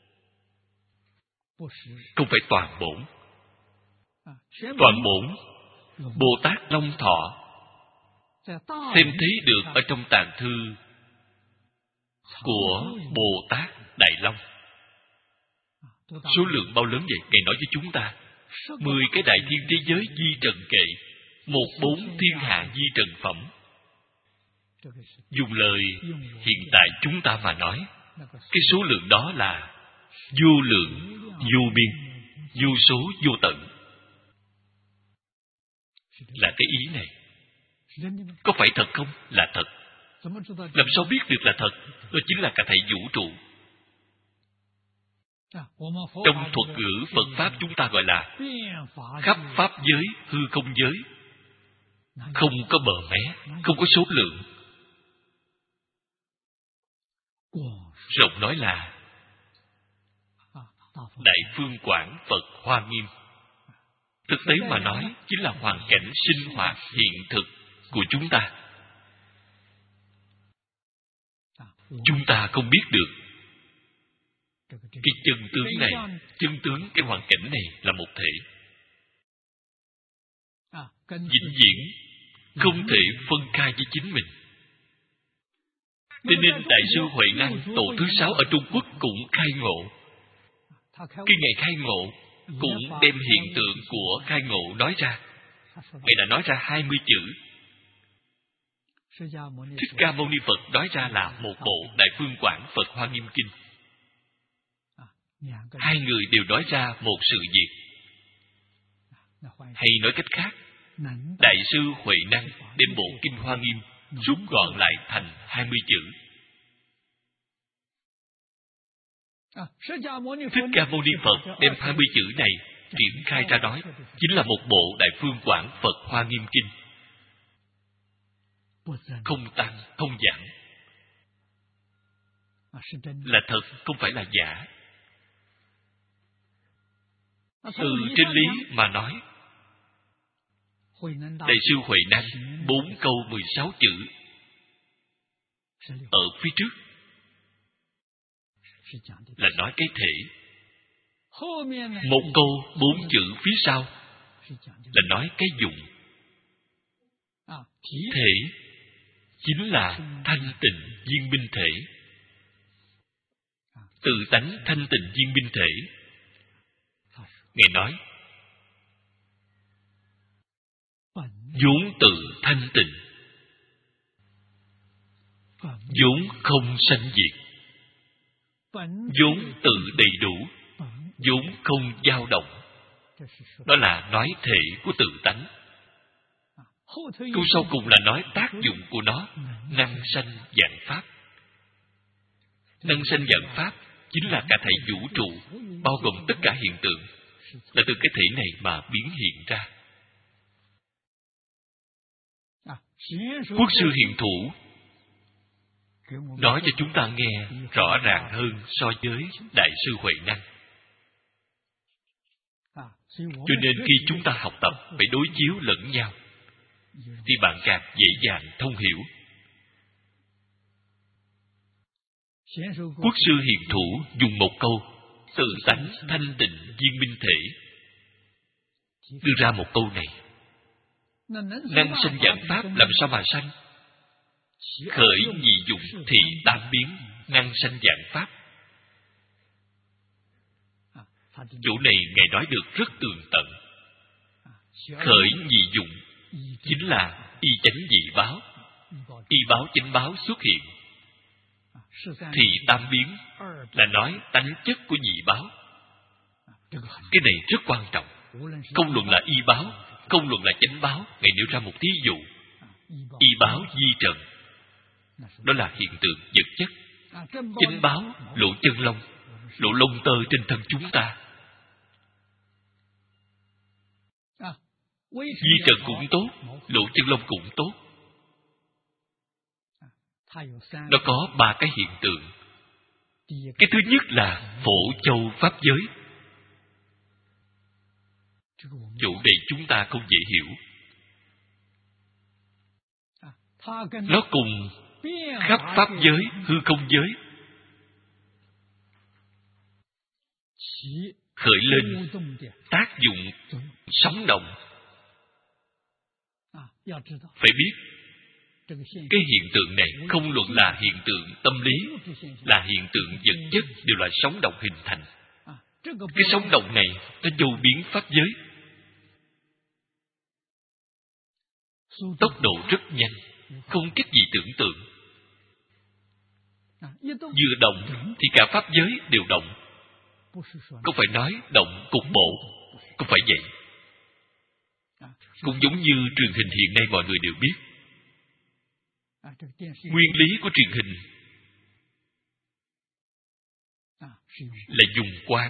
không phải toàn bổn. Toàn bổn Bồ Tát Long Thọ xem thấy được ở trong tạng thư của Bồ Tát Đại Long. Số lượng bao lớn vậy? Ngài nói với chúng ta 10 cái đại thiên thế giới di trần kệ, 14 thiên hạ di trần phẩm. Dùng lời hiện tại chúng ta mà nói, cái số lượng đó là vô lượng, vô biên, vô số, vô tận. Là cái ý này. Có phải thật không? Là thật. Làm sao biết được là thật? Đó chính là cả thảy vũ trụ. Trong thuật ngữ Phật Pháp chúng ta gọi là khắp Pháp giới, hư không giới. Không có bờ mé, không có số lượng. Rộng nói là Đại Phương Quảng Phật Hoa Nghiêm. Thực tế mà nói chính là hoàn cảnh sinh hoạt hiện thực của chúng ta. Chúng ta không biết được cái chân tướng này, chân tướng cái hoàn cảnh này là một thể, vĩnh viễn không thể phân khai với chính mình. Cho nên Đại sư Huệ Năng tổ thứ 6 ở Trung Quốc cũng khai ngộ. Khi Ngài khai ngộ cũng đem hiện tượng của khai ngộ nói ra. Ngài đã nói ra 20 chữ. Thích Ca Mâu Ni Phật nói ra là một bộ Đại Phương Quảng Phật Hoa Nghiêm Kinh. Hai người đều nói ra một sự việc. Hay nói cách khác, Đại sư Huệ Năng đem bộ Kinh Hoa Nghiêm rút gọn lại thành 20 chữ. Thích Ca Mâu Ni Phật đem 20 chữ này triển khai ra nói, chính là một bộ Đại Phương Quảng Phật Hoa Nghiêm Kinh. Không tăng, không giảm. Là thật, không phải là giả. Từ trên lý mà nói, Đại sư Huệ Năng 4 câu 16 chữ ở phía trước là nói cái thể. 1 câu 4 chữ phía sau là nói cái dụng. Thể chính là thanh tịnh viên minh thể. Tự tánh thanh tịnh viên minh thể. Ngài nói vốn tự thanh tịnh, vốn không sanh diệt, vốn tự đầy đủ, vốn không dao động. Đó là nói thể của tự tánh. Câu sau cùng là nói tác dụng của nó, năng sanh vạn pháp. Năng sanh vạn pháp chính là cả thảy vũ trụ, bao gồm tất cả hiện tượng, là từ cái thể này mà biến hiện ra. Quốc sư hiện thủ nói cho chúng ta nghe rõ ràng hơn so với Đại sư Huệ Năng. Cho nên khi chúng ta học tập phải đối chiếu lẫn nhau, thì bạn càng dễ dàng thông hiểu. Quốc sư hiền thủ dùng một câu tự tánh thanh tịnh viên minh thể đưa ra một câu này: năng sanh vạn pháp làm sao mà sanh? Khởi nhị dụng thì tam biến, năng sanh vạn pháp. Chỗ này Ngài nói được rất tường tận. Khởi nhị dụng chính là y chánh dị báo, y báo chánh báo xuất hiện. Thì tam biến là nói tánh chất của nhị báo. Cái này rất quan trọng. Không luận là y báo, không luận là chánh báo. Ngài nêu ra một thí dụ. Y báo di trần, đó là hiện tượng vật chất. Chánh báo lộ chân lông, lộ lông tơ trên thân chúng ta. Di trần cũng tốt, lộ chân lông cũng tốt. Nó có ba cái hiện tượng. Cái thứ nhất là phổ châu pháp giới. Chỗ này chúng ta không dễ hiểu. Nó cùng khắp pháp giới, hư không giới khởi lên tác dụng sóng động. Phải biết cái hiện tượng này không luận là hiện tượng tâm lý, là hiện tượng vật chất, đều là sóng động hình thành. Cái sóng động này nó vô biến pháp giới, tốc độ rất nhanh, không cách gì tưởng tượng. Vừa động thì cả pháp giới đều động. Không phải nói động cục bộ, không phải vậy. Cũng giống như truyền hình hiện nay mọi người đều biết. Nguyên lý của truyền hình là dùng quang.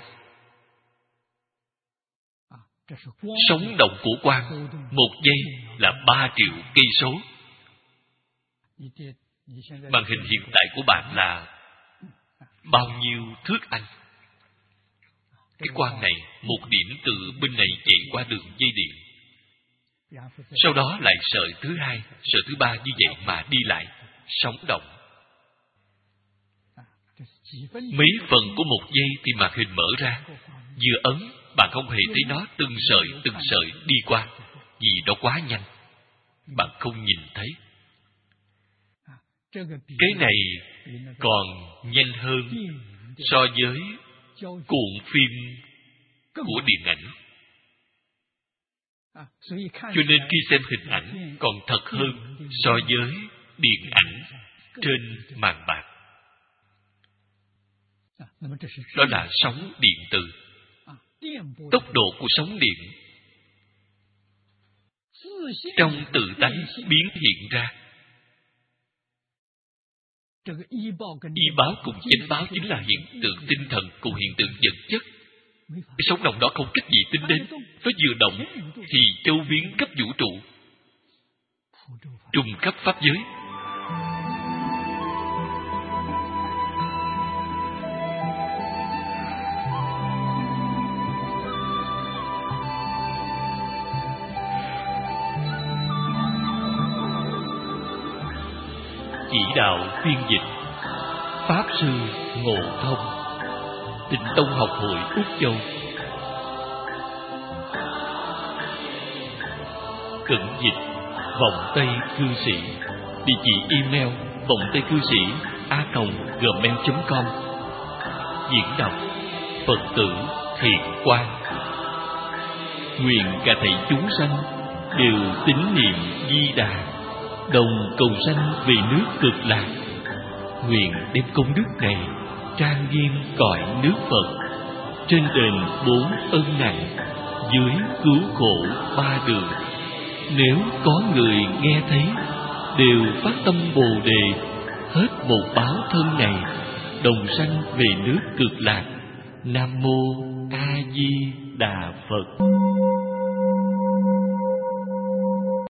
Sóng động của quang một giây là 3 triệu cây số. Màn hình hiện tại của bạn là bao nhiêu thước Anh? Cái quang này, một điểm từ bên này chạy qua đường dây điện, sau đó lại sợi thứ hai, sợi thứ ba, như vậy mà đi lại, sóng động. Mấy phần của một giây thì màn hình mở ra, vừa ấn, bạn không hề thấy nó từng sợi đi qua, vì đó quá nhanh, bạn không nhìn thấy. Cái này còn nhanh hơn so với cuộn phim của điện ảnh. Cho nên khi xem hình ảnh còn thật hơn so với điện ảnh trên màn bạc. Đó là sóng điện từ. Tốc độ của sóng điện trong tự tánh biến hiện ra. Y báo cùng chánh báo chính là hiện tượng tinh thần cùng hiện tượng vật chất. Cái sóng động đó không cách gì tính đến. Nó vừa động thì châu biến khắp vũ trụ, trùng khắp pháp giới. Chỉ đạo phiên dịch Pháp Sư Ngộ Thông, Tịnh Tông Học hội Úc Châu. Cẩn dịch Vọng Tây Cư Sĩ. Địa chỉ email vongtaycư sĩ@gmail.com. Diễn đọc Phật tử Thiện Quang. Nguyện cả thảy chúng sanh đều tín niệm Di Đà, đồng cầu sanh về nước Cực Lạc. Nguyện đem công đức này trang nghiêm cõi nước Phật, trên đền 4 ân nặng, dưới cứu khổ 3 đường. Nếu có người nghe thấy, đều phát tâm Bồ Đề, hết một báo thân này đồng sanh về nước Cực Lạc. Nam mô A Di Đà Phật.